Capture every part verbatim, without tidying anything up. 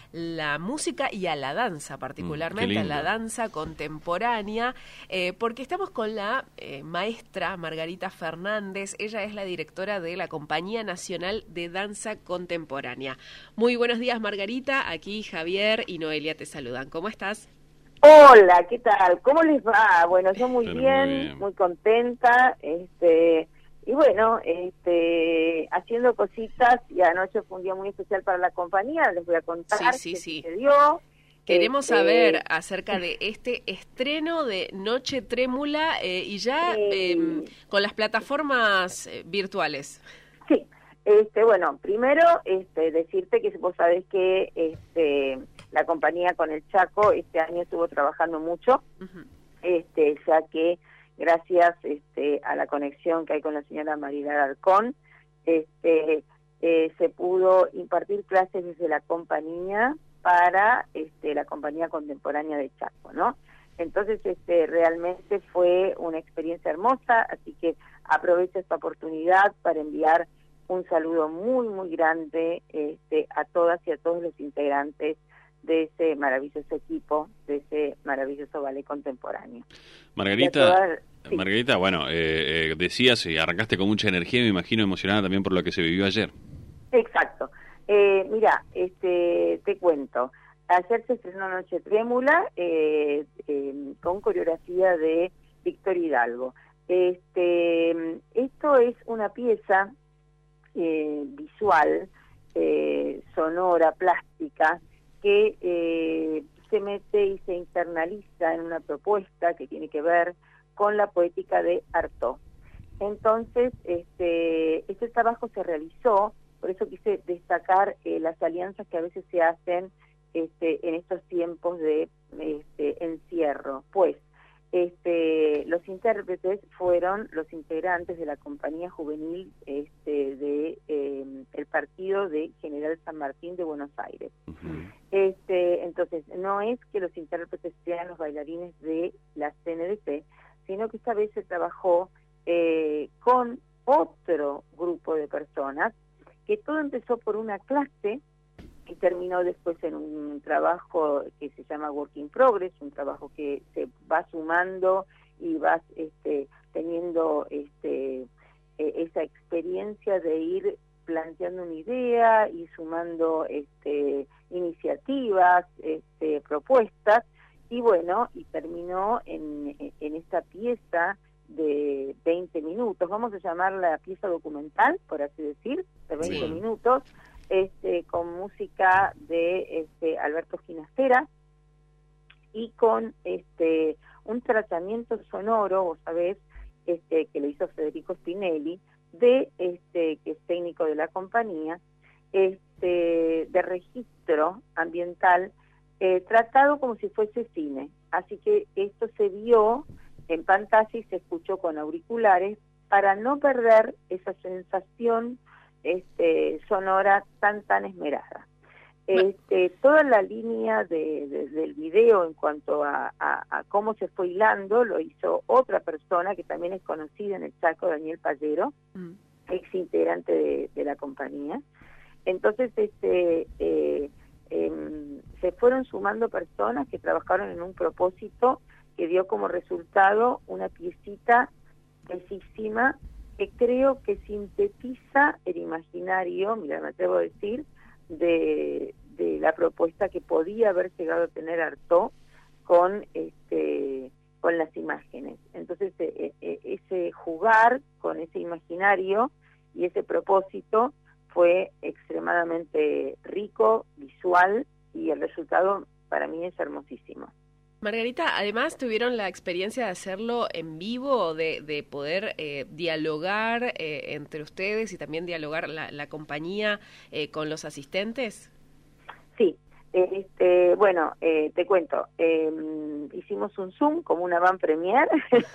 la música y a la danza, particularmente mm, a la danza contemporánea, eh, porque estamos con la eh, maestra Margarita Fernández. Ella es la directora de la Compañía Nacional de Danza Contemporánea. Muy buenos días, Margarita. Aquí Javier y Noelia te saludan. ¿Cómo estás? Hola, ¿qué tal? ¿Cómo les va? Bueno, yo muy bien, muy bien, muy contenta, este, y bueno, este, haciendo cositas, y anoche fue un día muy especial para la compañía, les voy a contar sí, sí, qué sí. sucedió. Queremos este, saber acerca de este estreno de Noche Trémula eh, y ya sí, eh, con las plataformas eh, virtuales. Sí, este, bueno, primero este, decirte que vos sabés que este, la compañía con el Chaco este año estuvo trabajando mucho, uh-huh. este, ya que gracias este, a la conexión que hay con la señora Marina Alarcón, este, eh, se pudo impartir clases desde la compañía para este, la compañía contemporánea de Chaco, ¿no? Entonces, este, realmente fue una experiencia hermosa, así que aprovecho esta oportunidad para enviar un saludo muy, muy grande este, a todas y a todos los integrantes de ese maravilloso equipo, de ese maravilloso ballet contemporáneo. Margarita, todas, sí. Margarita, bueno, eh, eh, decías y arrancaste con mucha energía, me imagino emocionada también por lo que se vivió ayer. Exacto. Eh, mira, este, te cuento. Ayer se estrenó Noche Trémula eh, eh, con coreografía de Víctor Hidalgo. Este, esto es una pieza eh, visual, eh, sonora, plástica, que eh, se mete y se internaliza en una propuesta que tiene que ver con la poética de Artaud. Entonces, este, este trabajo se realizó, por eso quise destacar eh, las alianzas que a veces se hacen Este, en estos tiempos de este, encierro, pues este, los intérpretes fueron los integrantes de la compañía juvenil este, de eh, el partido de General San Martín de Buenos Aires. Uh-huh. Este, entonces, no es que los intérpretes sean los bailarines de la C N D P, sino que esta vez se trabajó eh, con otro grupo de personas, que todo empezó por una clase y terminó después en un trabajo que se llama Work in Progress, un trabajo que se va sumando y vas este, teniendo este, eh, esa experiencia de ir planteando una idea y sumando este, iniciativas, este, propuestas, y bueno, y terminó en, en esta pieza de veinte minutos, vamos a llamarla pieza documental, por así decir, de veinte sí. minutos, Este, con música de este, Alberto Ginastera y con este, un tratamiento sonoro, vos sabés, este, que lo hizo Federico Spinelli, de este, que es técnico de la compañía, este, de registro ambiental, eh, tratado como si fuese cine. Así que esto se vio en pantalla y se escuchó con auriculares para no perder esa sensación Este, sonora tan tan esmerada. Este, toda la línea de, de, del video en cuanto a, a, a cómo se fue hilando lo hizo otra persona que también es conocida en el Chaco, Daniel Pallero, mm. ex integrante de, de la compañía. Entonces este eh, eh, se fueron sumando personas que trabajaron en un propósito que dio como resultado una piecita bellísima, que creo que sintetiza el imaginario, mira, me atrevo a decir, de, de la propuesta que podía haber llegado a tener Artaud con este con las imágenes. Entonces, eh, eh, ese jugar con ese imaginario y ese propósito fue extremadamente rico, visual, y el resultado para mí es hermosísimo. Margarita, además tuvieron la experiencia de hacerlo en vivo, de, de poder eh, dialogar eh, entre ustedes y también dialogar la, la compañía eh, con los asistentes. Sí, este, bueno, eh, te cuento, eh, hicimos un Zoom como una van premier,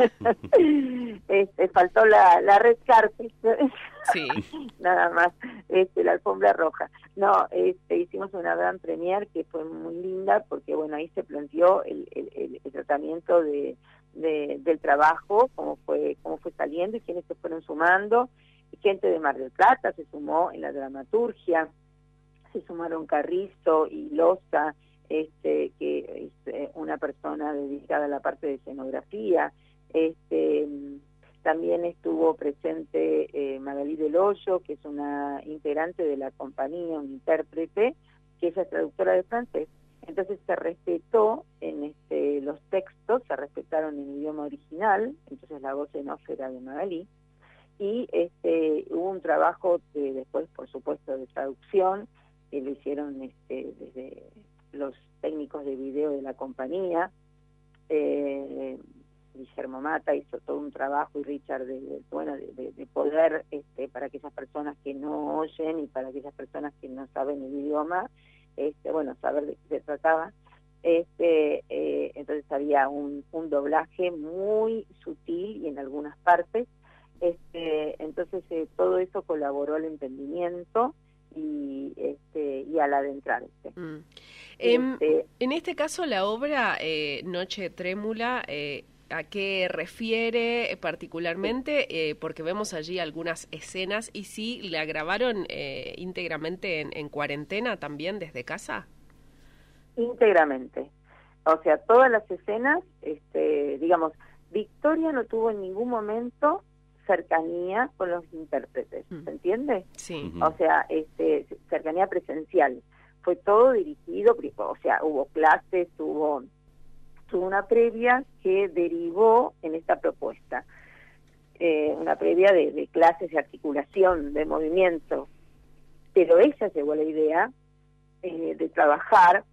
este, faltó la, la red carpet, sí. nada más, este, la alfombra roja. No, este, hicimos una van premier que fue muy linda porque, bueno, ahí se planteó el, el, el, el tratamiento de, de, del trabajo, cómo fue, cómo fue saliendo y quiénes se fueron sumando. Gente de Mar del Plata se sumó en la dramaturgia. se sumaron Carrizo y Loza, este, que es eh, una persona dedicada a la parte de escenografía. Este, también estuvo presente eh, Magalí del Hoyo, que es una integrante de la compañía, un intérprete, que ella es traductora de francés. Entonces se respetó en este, los textos, se respetaron en idioma original, entonces la voz en off era de Magalí, y este, hubo un trabajo de, después, por supuesto, de traducción, que lo hicieron este, desde los técnicos de video de la compañía. eh, Guillermo Mata hizo todo un trabajo, y Richard, de, de, bueno, de, de, de poder, este, para aquellas personas que no oyen y para aquellas personas que no saben el idioma, este, bueno, saber de qué se trataba. Este, eh, entonces había un, un doblaje muy sutil y en algunas partes. Este, entonces eh, todo eso colaboró al entendimiento y este y al adentrarse. Mm. Este, en, en este caso la obra eh, Noche Trémula, eh, ¿a qué refiere particularmente? Eh, porque vemos allí algunas escenas, y sí, ¿la grabaron eh, íntegramente en, en cuarentena también desde casa? Íntegramente. O sea, todas las escenas, este, digamos, Victoria no tuvo en ningún momento cercanía con los intérpretes, ¿se entiende? Sí. O sea, este, cercanía presencial. Fue todo dirigido, o sea, hubo clases, hubo, hubo una previa que derivó en esta propuesta. Eh, una previa de, de clases de articulación, de movimiento. Pero ella llegó a la idea eh, de trabajar,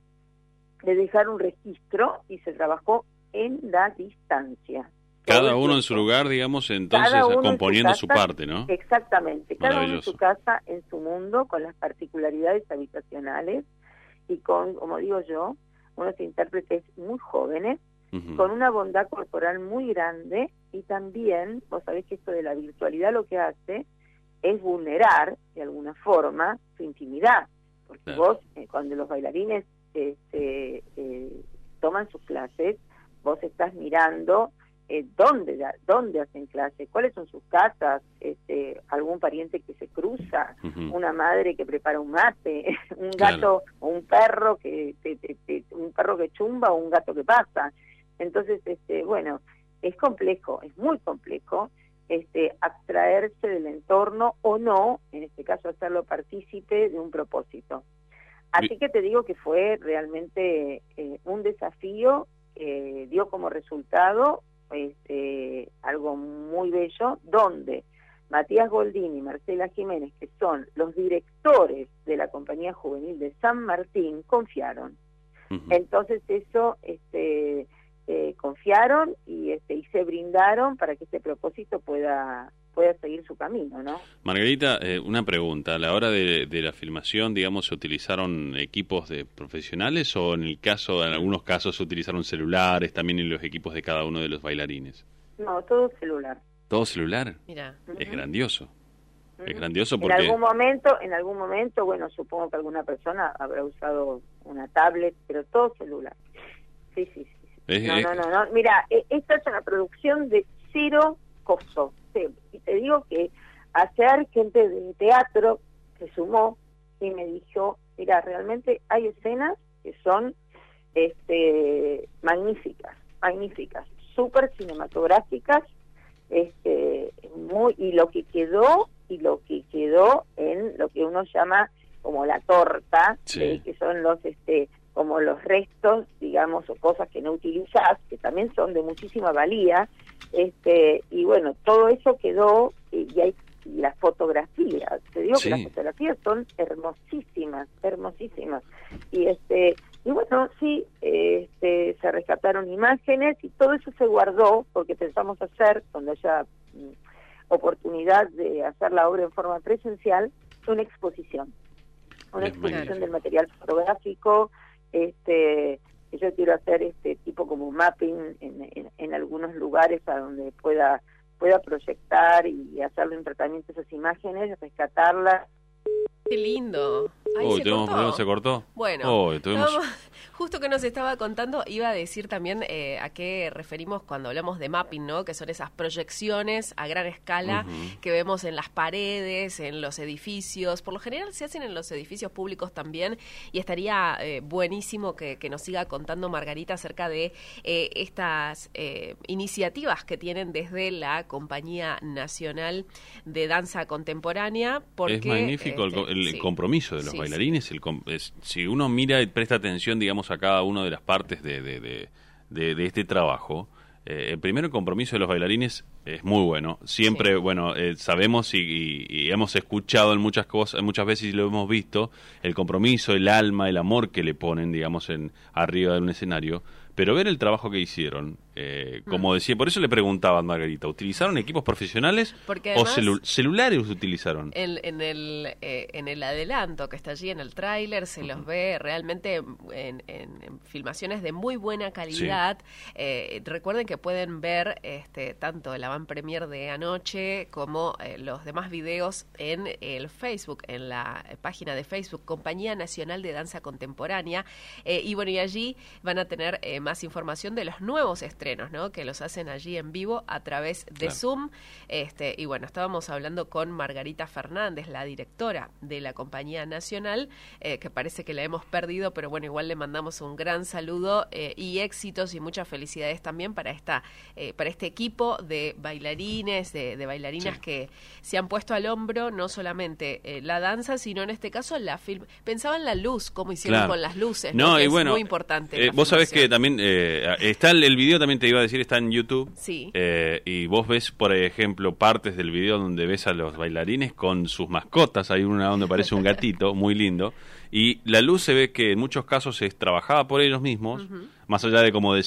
de dejar un registro, y se trabajó en la distancia. Cada uno en su lugar, digamos, entonces componiendo su, casa, su parte, ¿no? Exactamente, cada uno en su casa, en su mundo, con las particularidades habitacionales y con, como digo yo, unos intérpretes muy jóvenes, uh-huh. con una bondad corporal muy grande, y también, vos sabés que esto de la virtualidad lo que hace es vulnerar, de alguna forma, su intimidad, porque claro. vos, eh, cuando los bailarines eh, se, eh, toman sus clases, vos estás mirando Eh, dónde dónde hacen clase, cuáles son sus casas, este, algún pariente que se cruza, uh-huh. una madre que prepara un mate, un gato claro. o un perro que te, te, te, un perro que chumba o un gato que pasa. Entonces, este, bueno, es complejo, es muy complejo, este, abstraerse del entorno o no, en este caso hacerlo partícipe de un propósito. Así que te digo que fue realmente eh, un desafío que dio como resultado Este, algo muy bello, donde Matías Goldín y Marcela Jiménez, que son los directores de la Compañía Juvenil de San Martín, confiaron. Uh-huh. Entonces eso, este, eh, confiaron y, este, y se brindaron para que este propósito pueda pueda seguir su camino, ¿no? Margarita, eh, una pregunta. ¿A la hora de, de la filmación, digamos, se utilizaron equipos de profesionales o en el caso, en algunos casos se utilizaron celulares también en los equipos de cada uno de los bailarines? No, todo celular. ¿Todo celular? Mira. Es uh-huh. grandioso. Uh-huh. Es grandioso porque... En algún momento, en algún momento, bueno, supongo que alguna persona habrá usado una tablet, pero todo celular. Sí, sí, sí. sí. Es, no, es... no, no, no. Mira, esta es una producción de cero costo. Y te digo que hacer gente de teatro se sumó y me dijo, mira, realmente hay escenas que son este magníficas, magníficas, súper cinematográficas, este muy y lo que quedó y lo que quedó en lo que uno llama como la torta, sí. eh, que son los este como los restos, digamos, o cosas que no utilizás, que también son de muchísima valía, este y bueno, todo eso quedó, y, y hay y las fotografías, te digo sí. que las fotografías son hermosísimas, hermosísimas, y este y bueno, sí, este se rescataron imágenes y todo eso se guardó, porque pensamos hacer, cuando haya mm, oportunidad de hacer la obra en forma presencial, una exposición, una es exposición magnífico. Del material fotográfico. Este, yo quiero hacer este tipo como mapping en, en, en algunos lugares a donde pueda pueda proyectar y hacerle un tratamiento a esas imágenes, rescatarlas Qué lindo. Ahí Uy, se ¿tuvimos cortó. problemas? ¿Se cortó? Bueno, Oh, tuvimos... estábamos- justo que nos estaba contando, iba a decir también eh, a qué referimos cuando hablamos de mapping, ¿no? Que son esas proyecciones a gran escala Uh-huh. que vemos en las paredes, en los edificios. Por lo general se hacen en los edificios públicos también, y estaría eh, buenísimo que, que nos siga contando Margarita acerca de eh, estas eh, iniciativas que tienen desde la Compañía Nacional de Danza Contemporánea. Porque, es magnífico el, este, el sí. compromiso de los Sí, bailarines. sí. El com- es, si uno mira y presta atención, digamos, a cada una de las partes de, de, de, de, de este trabajo, eh, el primero el compromiso de los bailarines es muy bueno. Siempre, Sí. bueno, eh, sabemos y, y, y hemos escuchado en muchas cosas, muchas veces y lo hemos visto, el compromiso, el alma, el amor que le ponen, digamos, en arriba de un escenario. Pero ver el trabajo que hicieron, eh, como Mm. decía, por eso le preguntaba a Margarita, ¿utilizaron equipos profesionales Porque o además- celu- celulares utilizaron? En, en, el, eh, en el adelanto que está allí en el tráiler se los ve realmente en, en- en filmaciones de muy buena calidad. Eh, recuerden que pueden ver este, tanto el avant premier de anoche como eh, los demás videos en el Facebook, en la página de Facebook Compañía Nacional de Danza Contemporánea. Eh, y bueno, y allí van a tener eh, más información de los nuevos estrenos, ¿no? Que los hacen allí en vivo a través de Claro. Zoom. Este, y bueno, estábamos hablando con Margarita Fernández, la directora de la Compañía Nacional, eh, que parece que la hemos perdido, pero bueno, igual le mandamos un gran saludo eh, y éxitos y muchas felicidades también para esta, eh, para este equipo de bailarines, de, de bailarinas Sí. que se han puesto al hombro no solamente eh, la danza, sino en este caso la film. Pensaba en la luz, cómo hicieron Claro. con las luces, No, ¿no? Que y es bueno, muy importante. eh, la vos sabés que filmación. también eh, está el, el video, también te iba a decir, está en YouTube. Sí. Eh, y vos ves, por ejemplo, partes del video donde ves a los bailarines con sus mascotas. Hay una donde parece un gatito, muy lindo. Y la luz se ve que en muchos casos es trabajada por ellos mismos, Ujú. más allá de como decir